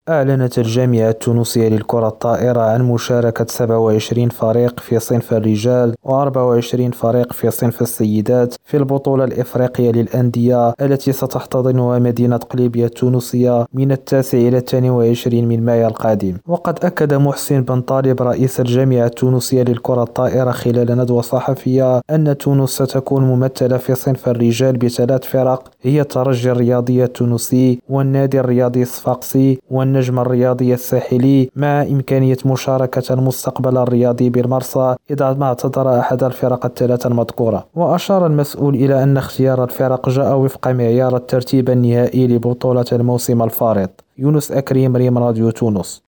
أعلنت الجامعة التونسية للكرة الطائرة عن مشاركة 27 فريق في صنف الرجال و24 فريق في صنف السيدات في البطولة الإفريقية للأندية التي ستحتضنها مدينة قليبية التونسية من 9 إلى 22 من مايو القادم. وقد أكد محسن بن طالب رئيس الجامعة التونسية للكرة الطائرة خلال ندوة صحفية أن تونس ستكون ممثلة في صنف الرجال ب3 فرق، هي الترجي الرياضي التونسي والنادي الرياضي الصفاقسي والنجم الرياضي الساحلي، مع إمكانية مشاركة المستقبل الرياضي بالمرسى إذا ما اعتذر أحد الفرق الثلاثة المذكورة. وأشار المسؤول إلى أن اختيار الفرق جاء وفق معيار الترتيب النهائي لبطولة الموسم الفارط. يونس أكريم، ريم راديو تونس.